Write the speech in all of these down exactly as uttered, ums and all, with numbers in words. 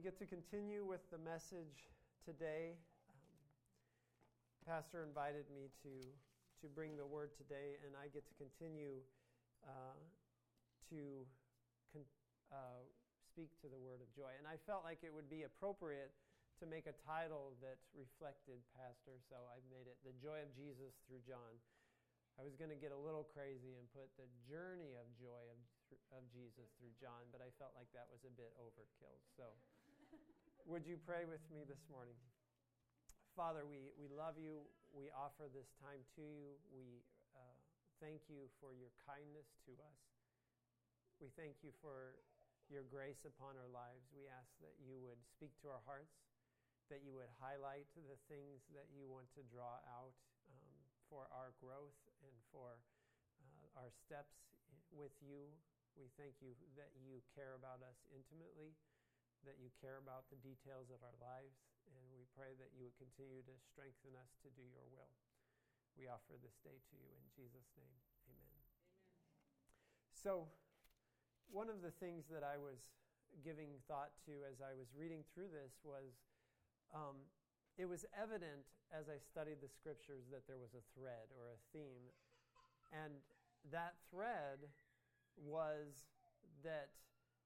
get to continue with the message today. Um, Pastor invited me to to bring the word today, and I get to continue uh, to con- uh, speak to the word of joy. And I felt like it would be appropriate to make a title that reflected Pastor, so I made it The Joy of Jesus Through John. I was going to get a little crazy and put the journey of joy of, of Jesus through John, but I felt like that was a bit overkill. So would you pray with me this morning? Father, we, we love you. We offer this time to you. We uh, thank you for your kindness to us. We thank you for your grace upon our lives. We ask that you would speak to our hearts, that you would highlight the things that you want to draw out um, for our growth and for uh, our steps with you. We thank you that you care about us intimately, that you care about the details of our lives, and we pray that you would continue to strengthen us to do your will. We offer this day to you in Jesus' name. Amen. Amen. So, one of the things that I was giving thought to as I was reading through this was Um, it was evident as I studied the scriptures that there was a thread or a theme. And that thread was that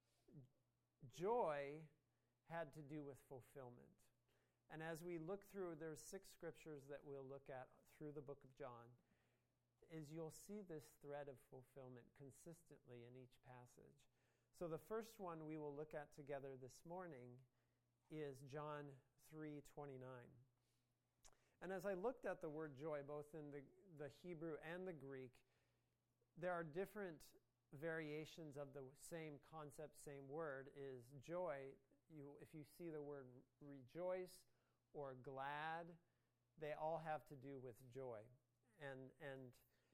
joy had to do with fulfillment. And as we look through, there's six scriptures that we'll look at through the book of John, is you'll see this thread of fulfillment consistently in each passage. So the first one we will look at together this morning is John three twenty-nine. And as I looked at the word joy, both in the, the Hebrew and the Greek, there are different variations of the same concept, same word, is joy. You, if you see the word rejoice or glad, they all have to do with joy. And, and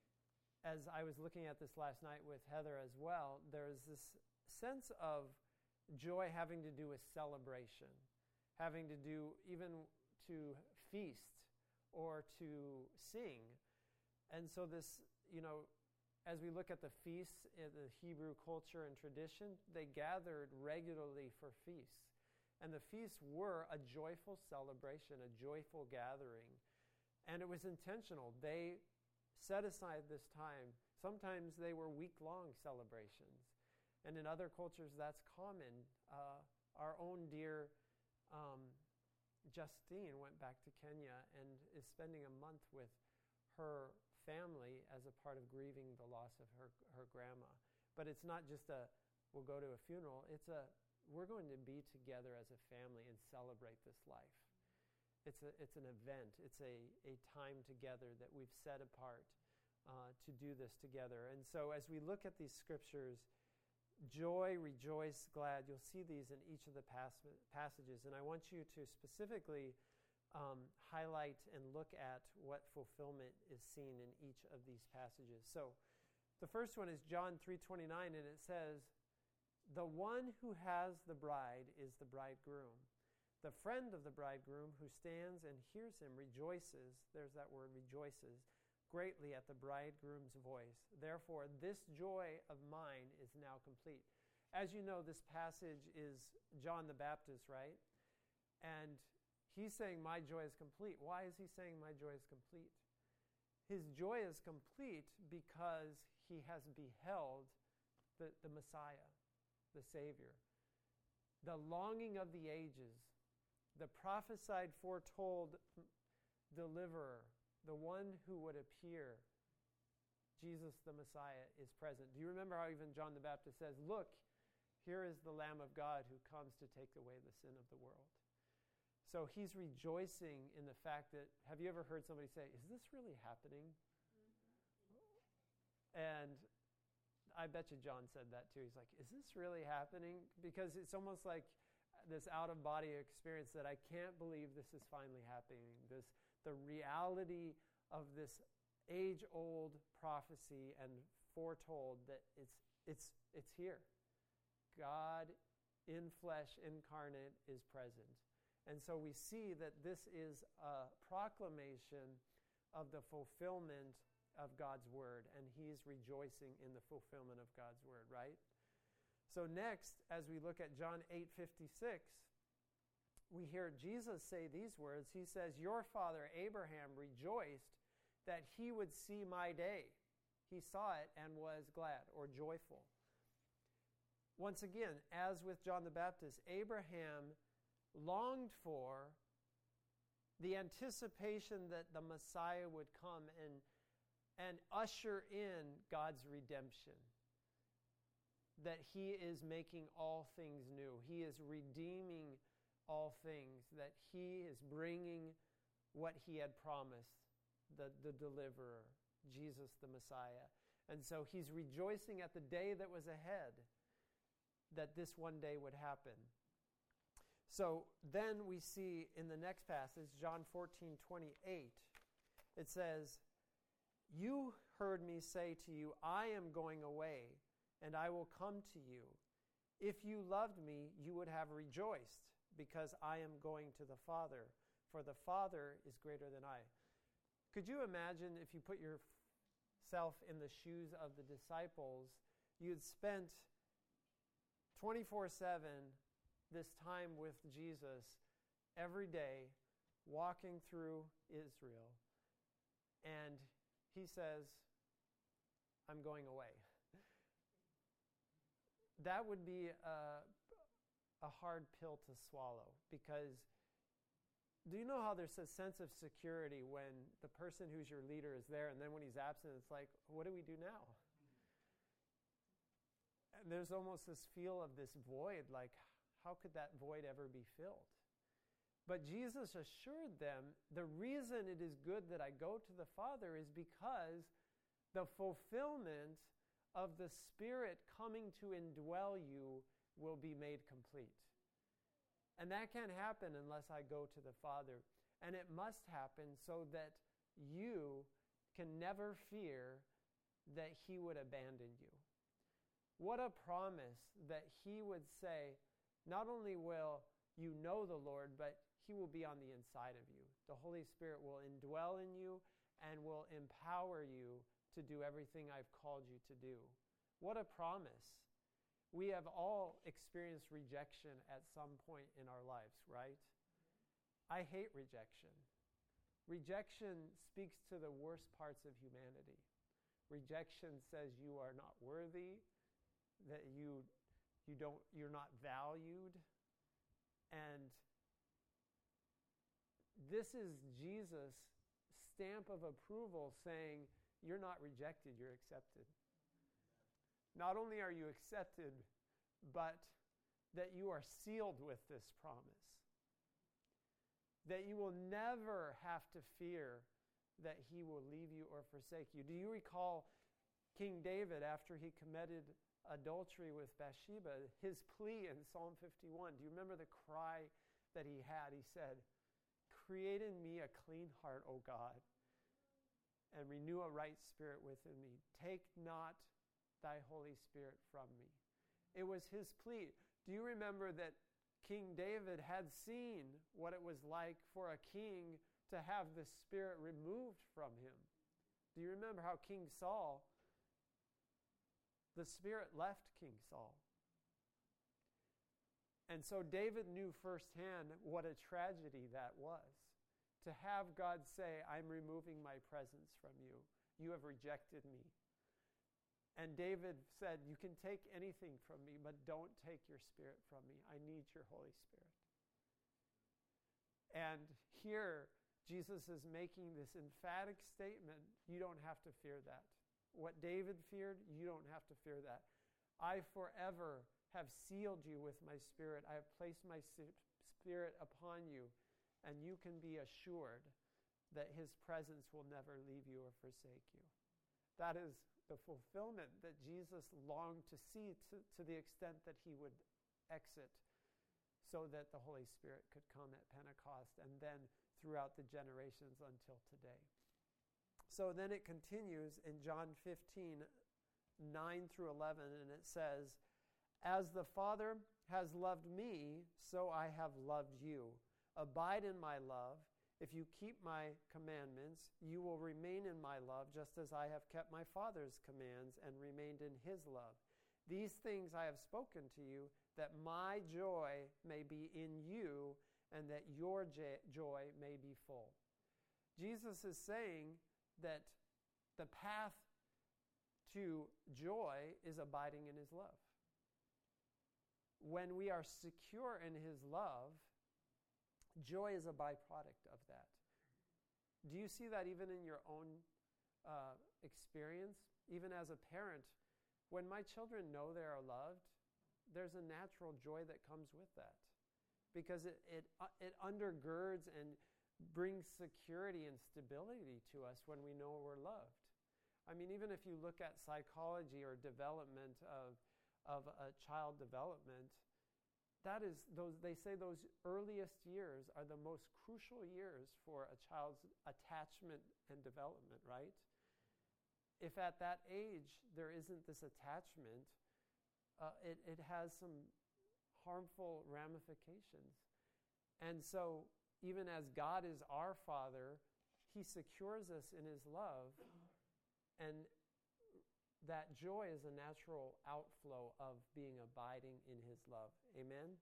as I was looking at this last night with Heather as well, there's this sense of joy having to do with celebration, having to do even to feast or to sing. And so this, you know, as we look at the feasts in the Hebrew culture and tradition, they gathered regularly for feasts. And the feasts were a joyful celebration, a joyful gathering. And it was intentional. They set aside this time. Sometimes they were week-long celebrations. And in other cultures, that's common. Uh, our own dear um, Justine went back to Kenya and is spending a month with her family as a part of grieving the loss of her, her grandma. But it's not just a, we'll go to a funeral. It's a, we're going to be together as a family and celebrate this life. It's a, it's an event. It's a, a time together that we've set apart uh, to do this together. And so as we look at these scriptures, joy, rejoice, glad. You'll see these in each of the pas- passages. And I want you to specifically um, highlight and look at what fulfillment is seen in each of these passages. So the first one is John three twenty-nine, and it says, "The one who has the bride is the bridegroom. The friend of the bridegroom who stands and hears him rejoices," there's that word, rejoices, "greatly at the bridegroom's voice. Therefore, this joy of mine is now complete." As you know, this passage is John the Baptist, right? And he's saying, my joy is complete. Why is he saying my joy is complete? His joy is complete because he has beheld the, the Messiah, the Savior. The longing of the ages, the prophesied, foretold deliverer, the one who would appear, Jesus the Messiah, is present. Do you remember how even John the Baptist says, "Look, here is the Lamb of God who comes to take away the sin of the world." So he's rejoicing in the fact that, have you ever heard somebody say, "Is this really happening?" Mm-hmm. And I bet you John said that too. He's like, "Is this really happening?" Because it's almost like this out-of-body experience that I can't believe this is finally happening. This, the reality of this age-old prophecy and foretold that it's it's it's here. God in flesh, incarnate, is present. And so we see that this is a proclamation of the fulfillment of God's word, and he's rejoicing in the fulfillment of God's word, right? So next, as we look at John eight fifty-six, we hear Jesus say these words. He says, your father Abraham rejoiced that he would see my day. He saw it and was glad or joyful. Once again, as with John the Baptist, Abraham longed for the anticipation that the Messiah would come and, and usher in God's redemption. That he is making all things new. He is redeeming all things. That he is bringing what he had promised, the, the deliverer, Jesus the Messiah. And so he's rejoicing at the day that was ahead, that this one day would happen. So then we see in the next passage, John fourteen twenty-eight, it says, you heard me say to you, I am going away, and I will come to you. If you loved me, you would have rejoiced, because I am going to the Father, for the Father is greater than I. Could you imagine if you put yourself in the shoes of the disciples, you'd spent twenty-four seven this time with Jesus every day, walking through Israel, and he says, I'm going away. That would be a, a hard pill to swallow, because do you know how there's a sense of security when the person who's your leader is there, and then when he's absent, it's like, what do we do now? And there's almost this feel of this void, like, how could that void ever be filled? But Jesus assured them, the reason it is good that I go to the Father is because the fulfillment of the Spirit coming to indwell you will be made complete. And that can't happen unless I go to the Father. And it must happen so that you can never fear that he would abandon you. What a promise that he would say, not only will you know the Lord, but he will be on the inside of you. The Holy Spirit will indwell in you and will empower you to do everything I've called you to do. What a promise. We have all experienced rejection at some point in our lives, right? I hate rejection. Rejection speaks to the worst parts of humanity. Rejection says you are not worthy, that you you don't you're not valued. And this is Jesus' stamp of approval saying, you're not rejected, you're accepted. Not only are you accepted, but that you are sealed with this promise. That you will never have to fear that he will leave you or forsake you. Do you recall King David, after he committed adultery with Bathsheba, his plea in Psalm fifty-one? Do you remember the cry that he had? He said, create in me a clean heart, O God, and renew a right spirit within me. Take not thy Holy Spirit from me. It was his plea. Do you remember that King David had seen what it was like for a king to have the Spirit removed from him? Do you remember how King Saul, the Spirit left King Saul? And so David knew firsthand what a tragedy that was. To have God say, I'm removing my presence from you. You have rejected me. And David said, you can take anything from me, but don't take your Spirit from me. I need your Holy Spirit. And here, Jesus is making this emphatic statement, you don't have to fear that. What David feared, you don't have to fear that. I forever have sealed you with my Spirit. I have placed my Spirit upon you, and you can be assured that his presence will never leave you or forsake you. That is the fulfillment that Jesus longed to see, to, to the extent that he would exit so that the Holy Spirit could come at Pentecost and then throughout the generations until today. So then it continues in John fifteen, nine through eleven, and it says, as the Father has loved me, so I have loved you. Abide in my love. If you keep my commandments, you will remain in my love, just as I have kept my Father's commands and remained in his love. These things I have spoken to you, that my joy may be in you, and that your j- joy may be full. Jesus is saying that the path to joy is abiding in his love. When we are secure in his love, joy is a byproduct of that. Do you see that even in your own uh, experience? Even as a parent, when my children know they are loved, there's a natural joy that comes with that. Because it, it, uh, it undergirds and brings security and stability to us when we know we're loved. I mean, even if you look at psychology or development of, of a child development, that is those they say those earliest years are the most crucial years for a child's attachment and development, right? If at that age there isn't this attachment, uh, it, it has some harmful ramifications. And so even as God is our Father, he secures us in his love, and that joy is a natural outflow of being abiding in his love. Amen?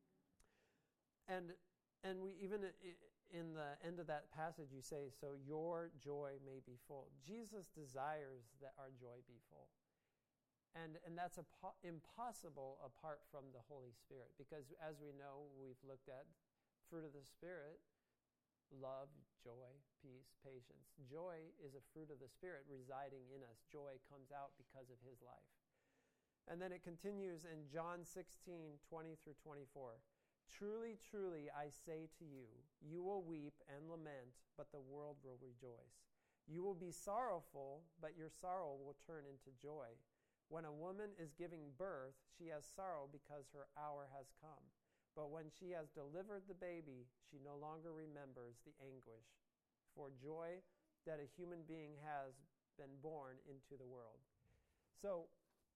And and we even in the end of that passage you say, so your joy may be full. Jesus desires that our joy be full. And and that's a po- impossible apart from the Holy Spirit, because as we know, we've looked at fruit of the Spirit: love, joy, peace, patience. Joy is a fruit of the Spirit residing in us. Joy comes out because of his life. And then it continues in John sixteen, twenty through twenty-four. Truly, truly, I say to you, you will weep and lament, but the world will rejoice. You will be sorrowful, but your sorrow will turn into joy. When a woman is giving birth, she has sorrow because her hour has come. But when she has delivered the baby, she no longer remembers the anguish for joy that a human being has been born into the world. So,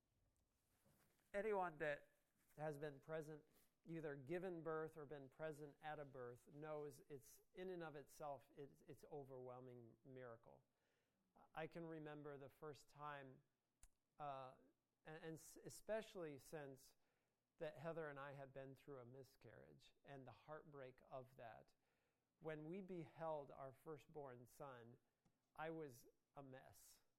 anyone that has been present, either given birth or been present at a birth, knows it's in and of itself, it's, it's overwhelming miracle. I can remember the first time, uh, and, and especially since that Heather and I had been through a miscarriage and the heartbreak of that. When we beheld our firstborn son, I was a mess.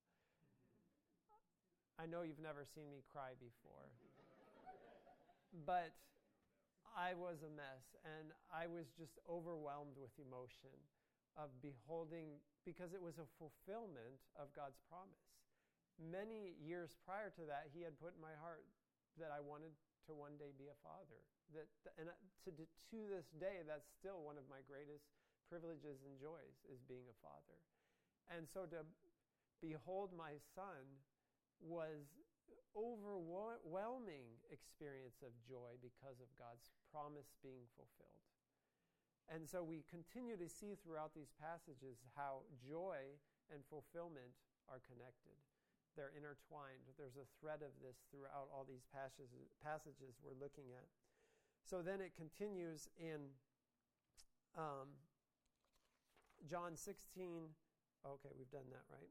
I know you've never seen me cry before, but I was a mess, and I was just overwhelmed with emotion of beholding, because it was a fulfillment of God's promise. Many years prior to that, he had put in my heart that I wanted to one day be a father. That, and to, to this day, that's still one of my greatest privileges and joys, is being a father. And so to behold my son was overwhelming experience of joy because of God's promise being fulfilled. And so we continue to see throughout these passages how joy and fulfillment are connected. They're intertwined. There's a thread of this throughout all these passages, passages we're looking at. So then it continues in um, John sixteen. Okay, we've done that, right?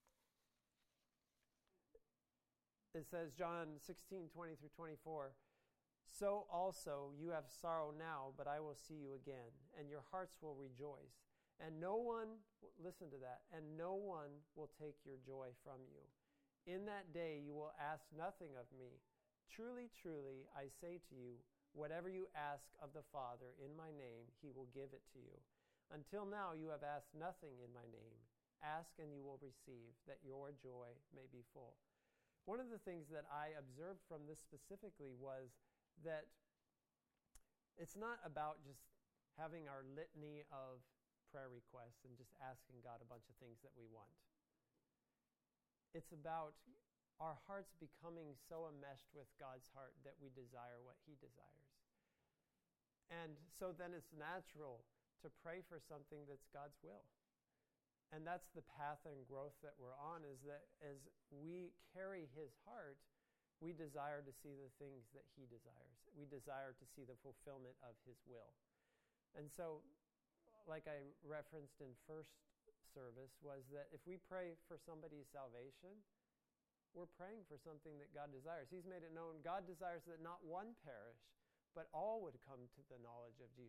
It says, John sixteen, twenty through twenty-four, so also you have sorrow now, but I will see you again, and your hearts will rejoice. And no one, listen to that, and no one will take your joy from you. In that day you will ask nothing of me. Truly, truly, I say to you, whatever you ask of the Father in my name, he will give it to you. Until now you have asked nothing in my name. Ask and you will receive, that your joy may be full. One of the things that I observed from this specifically was that it's not about just having our litany of prayer requests and just asking God a bunch of things that we want. It's about our hearts becoming so enmeshed with God's heart that we desire what he desires. And so then it's natural to pray for something that's God's will. And that's the path and growth that we're on, is that as we carry his heart, we desire to see the things that he desires. We desire to see the fulfillment of his will. And so, like I referenced in first service, was that if we pray for somebody's salvation, we're praying for something that God desires. He's made it known God desires that not one perish, but all would come to the knowledge of Jesus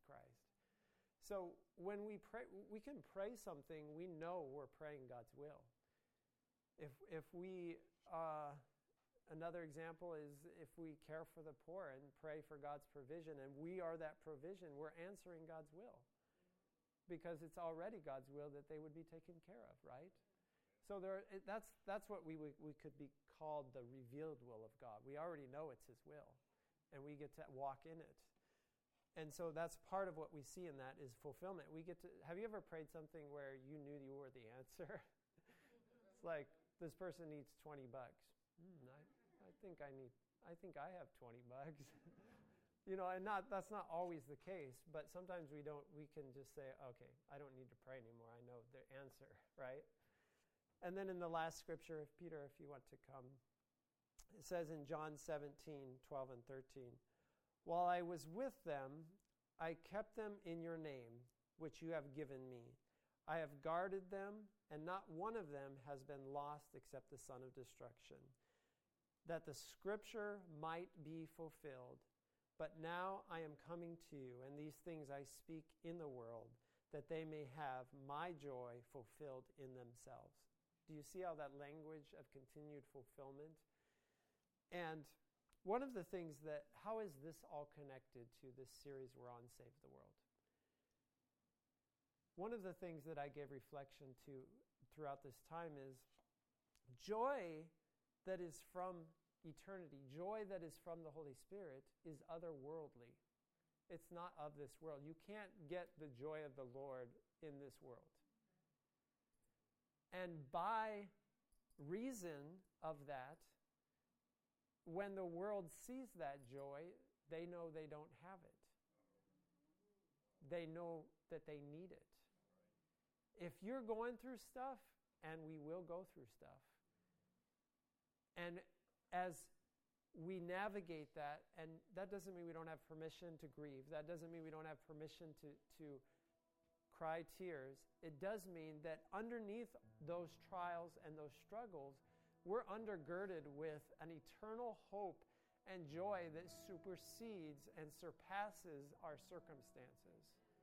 Christ. So when we pray, we can pray something, we know we're praying God's will. If if we, uh, another example is if we care for the poor and pray for God's provision, and we are that provision, we're answering God's will. Because it's already God's will that they would be taken care of, right? So there, it, that's that's what we, we we could be called the revealed will of God. We already know it's His will, and we get to walk in it. And so that's part of what we see in that is fulfillment. We get to. Have you ever prayed something where you knew you were the answer? It's like this person needs twenty bucks. Mm, I I think I need. I think I have twenty bucks. You know, and not that's not always the case, but sometimes we don't. We can just say, okay, I don't need to pray anymore. I know the answer, right? And then in the last scripture, if Peter, if you want to come, it says in John seventeen, twelve and thirteen, while I was with them, I kept them in your name, which you have given me. I have guarded them, and not one of them has been lost except the son of destruction, that the scripture might be fulfilled. But now I am coming to you, and these things I speak in the world, that they may have my joy fulfilled in themselves. Do you see how that language of continued fulfillment? And one of the things that, how is this all connected to this series we're on, Save the World? One of the things that I gave reflection to throughout this time is joy that is from eternity, joy that is from the Holy Spirit is otherworldly. It's not of this world. You can't get the joy of the Lord in this world. And by reason of that, when the world sees that joy, they know they don't have it. They know that they need it. If you're going through stuff, and we will go through stuff, and as we navigate that, and that doesn't mean we don't have permission to grieve. That doesn't mean we don't have permission to, to cry tears. It does mean that underneath those trials and those struggles, we're undergirded with an eternal hope and joy that supersedes and surpasses our circumstances.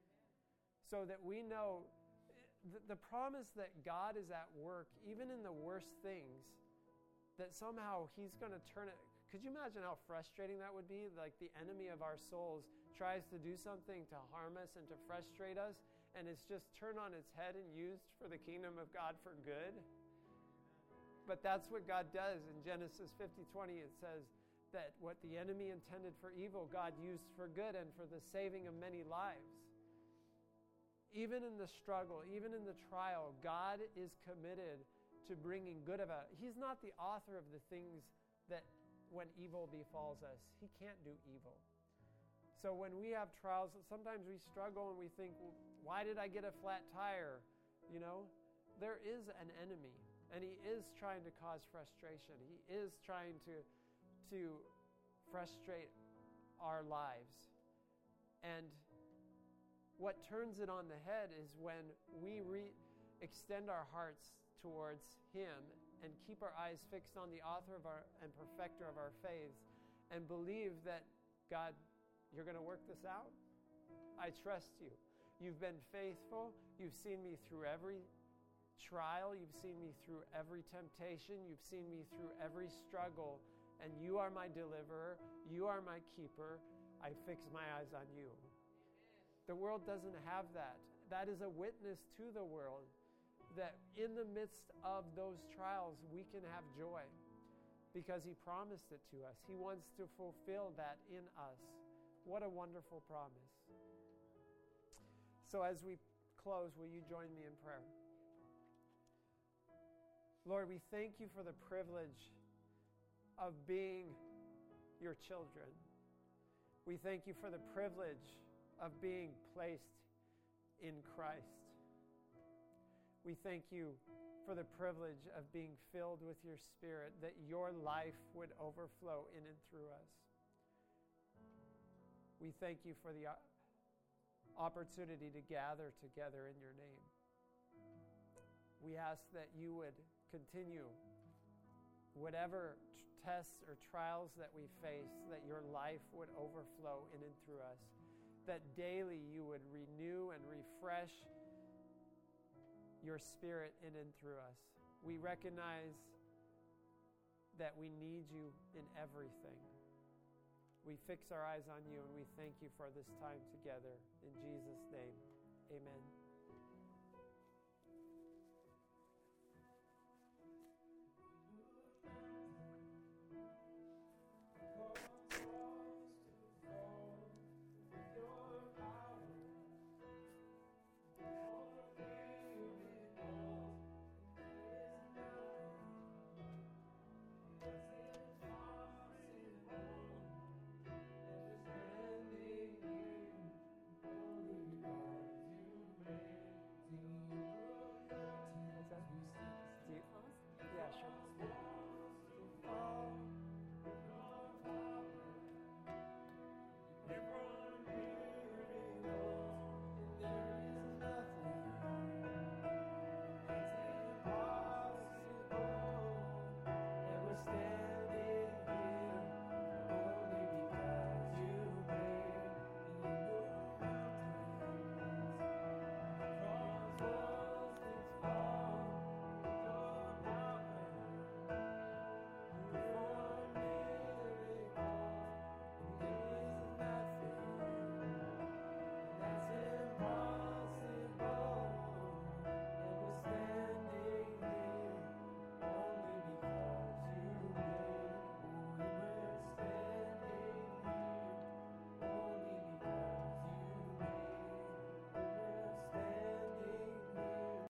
So that we know th- the promise that God is at work, even in the worst things, that somehow He's going to turn it. Could you imagine how frustrating that would be? Like the enemy of our souls tries to do something to harm us and to frustrate us, and it's just turned on its head and used for the kingdom of God for good. But that's what God does. In Genesis fifty twenty, it says that what the enemy intended for evil, God used for good and for the saving of many lives. Even in the struggle, even in the trial, God is committed to bringing good about it. He's not the author of the things that when evil befalls us. He can't do evil. So when we have trials, sometimes we struggle and we think, well, why did I get a flat tire? You know, there is an enemy. And he is trying to cause frustration. He is trying to, to frustrate our lives. And what turns it on the head is when we re- extend our hearts towards Him and keep our eyes fixed on the author of our and perfecter of our faith and believe that, God, you're going to work this out? I trust you. You've been faithful. You've seen me through every trial. You've seen me through every temptation. You've seen me through every struggle. And you are my deliverer. You are my keeper. I fix my eyes on you. Amen. The world doesn't have that. That is a witness to the world that in the midst of those trials, we can have joy because He promised it to us. He wants to fulfill that in us. What a wonderful promise. So as we close, will you join me in prayer? Lord, we thank you for the privilege of being your children. We thank you for the privilege of being placed in Christ. We thank you for the privilege of being filled with your Spirit, that your life would overflow in and through us. We thank you for the opportunity to gather together in your name. We ask that you would continue whatever t- tests or trials that we face, that your life would overflow in and through us. that daily you would renew and refresh your Spirit in and through us. We recognize that we need you in everything. We fix our eyes on you, and we thank you for this time together. In Jesus' name, amen.